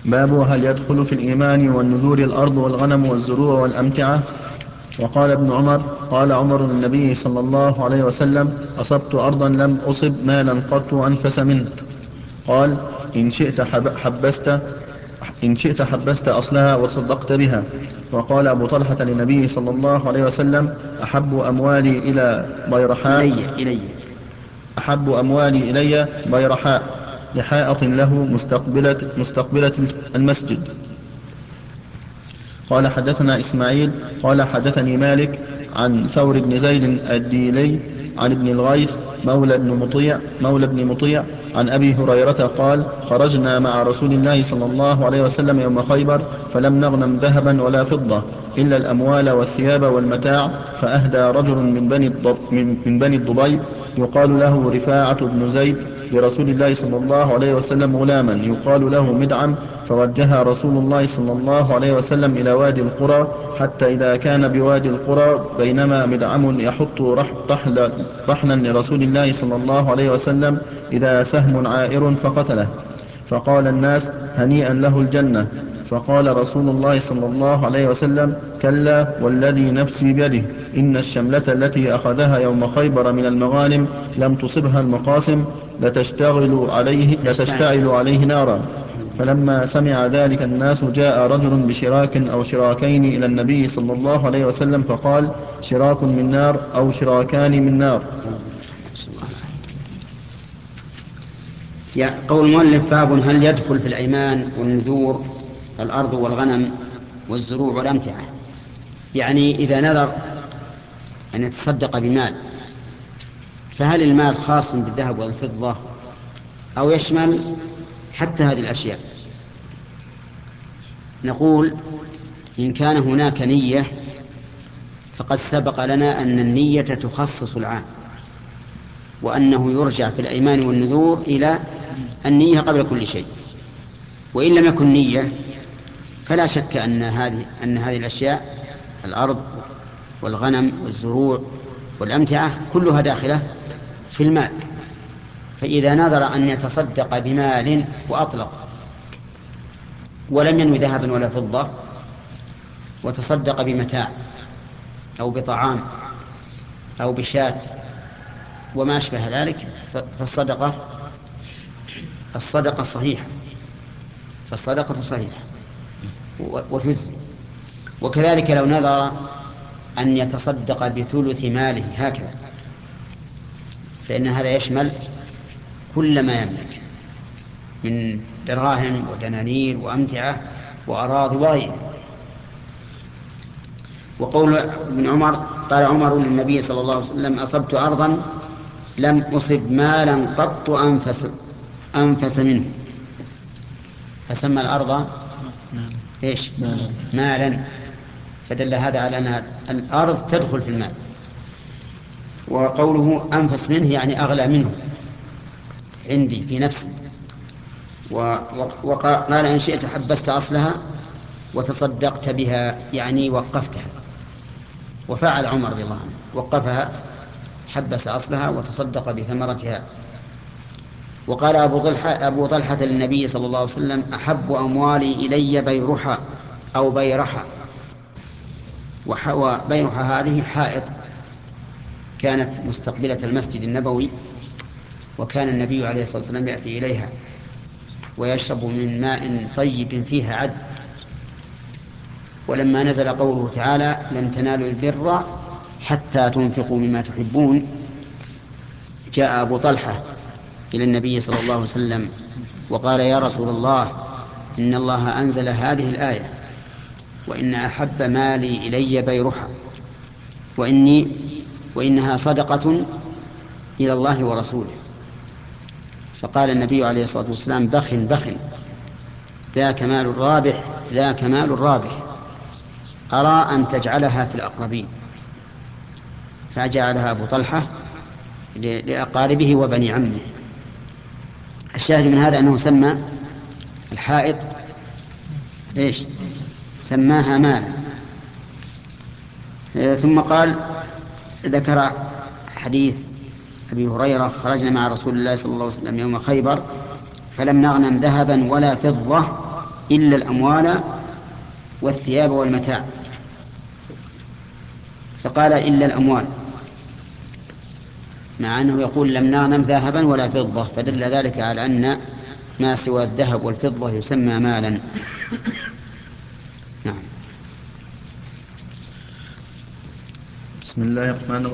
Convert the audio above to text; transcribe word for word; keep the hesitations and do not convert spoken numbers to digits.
باب هل يدخل في الإيمان والنذور الأرض والغنم والزروع والأمتعة؟ وقال ابن عمر قال عمر للنبي صلى الله عليه وسلم أصبت أرضا لم أصب مالا قط أنفس منه. قال إن شئت حب حبست إن شئت حبست أصلها وتصدقت بها. وقال أبو طلحة للنبي صلى الله عليه وسلم أحب أموالي إلى إلي بيرحاء إلي أحب أموالي إلي بيرحاء لحائط له مستقبلة, مستقبلة المسجد. قال حدثنا إسماعيل قال حدثني مالك عن ثور بن زيد الديلي عن ابن الغيث مولى بن مطيع مولى بن مطيع عن أبي هريرة قال خرجنا مع رسول الله صلى الله عليه وسلم يوم خيبر فلم نغنم ذهبا ولا فضة إلا الأموال والثياب والمتاع، فأهدى رجل من بني, الضب من, من بني الضبيب يقال له رفاعة بن زيد لرسول الله صلى الله عليه وسلم غلاما يقال له مدعم، فوجه رسول الله صلى الله عليه وسلم إلى وادي القرى، حتى إذا كان بوادي القرى بينما مدعم يحط رحل رحلا لرسول الله صلى الله عليه وسلم إذا سهم عائر فقتله، فقال الناس هنيئا له الجنة. فقال رسول الله صلى الله عليه وسلم كلا والذي نفسي بيده إن الشملة التي أخذها يوم خيبر من المغانم لم تصبها المقاسم لتشتغل عليه, تشتعل لتشتعل عليه نارا. فلما سمع ذلك الناس جاء رجل بشراك أو شراكين إلى النبي صلى الله عليه وسلم فقال شراك من نار أو شراكان من نار. يا قول المؤلف باب هل يدخل في الأيمان والنذور الأرض والغنم والزروع والأمتعة، يعني إذا نذر أن يتصدق بمال فهل المال خاص بالذهب والفضة أو يشمل حتى هذه الأشياء؟ نقول إن كان هناك نية فقد سبق لنا أن النية تخصص العام، وأنه يرجع في الأيمان والنذور إلى النية قبل كل شيء. وإن لم يكن نية فلا شك أن هذه أن هذه الأشياء الأرض والغنم والزروع والأمتعة كلها داخلة في المال. فإذا نذر أن يتصدق بمال وأطلق ولم ينوي ذهبا ولا فضة وتصدق بمتاع أو بطعام أو بشاة وما أشبه ذلك فالصدقة الصدقة صحيحة فالصدقة صحيحة وتجزي. وكذلك لو نذر أن يتصدق بثلث ماله هكذا فإن هذا يشمل كل ما يملك من دراهم ودنانير وأمتعة وأراضي وغيرها. وقول ابن عمر قال عمر للنبي صلى الله عليه وسلم أصبت أرضا لم أصب مالا قط أنفس, أنفس منه، فسمى الأرض إيش؟ مالا، فدل هذا على أن الأرض تدخل في المال. وقوله أنفس منه يعني أغلى منه عندي في نفسي. وقال إن شئت حبست أصلها وتصدقت بها يعني وقفتها، وفعل عمر رضي الله عنه وقفها حبس أصلها وتصدق بثمرتها. وقال أبو طلحة, أبو طلحة للنبي صلى الله عليه وسلم أحب أموالي إلي بيرحى أو بيرحى. وبيرحى هذه حائط كانت مستقبلة المسجد النبوي، وكان النبي عليه الصلاة والسلام يأتي إليها ويشرب من ماء طيب فيها عذب. ولما نزل قوله تعالى لن تنالوا البر حتى تنفقوا مما تحبون جاء أبو طلحة إلى النبي صلى الله عليه وسلم وقال يا رسول الله إن الله أنزل هذه الآية وإن أحب مالي إلي بيرحى وإني وإنها صدقة إلى الله ورسوله. فقال النبي عليه الصلاة والسلام بخ بخ ذاك مال الرابح ذاك مال الرابح أرى أن تجعلها في الأقربين. فجعلها أبو طلحة لأقاربه وبني عمه. الشاهد من هذا أنه سمى الحائط إيش؟ سماها مالا. ثم قال ذكر حديث أبي هريرة خرجنا مع رسول الله صلى الله عليه وسلم يوم خيبر فلم نغنم ذهبا ولا فضة إلا الأموال والثياب والمتاع، فقال إلا الأموال، مع أنه يقول لم نغنم ذهبا ولا فضة، فدل ذلك على أن ما سوى الذهب والفضة يسمى مالا. نعم. بسم الله الرحمن الرحيم.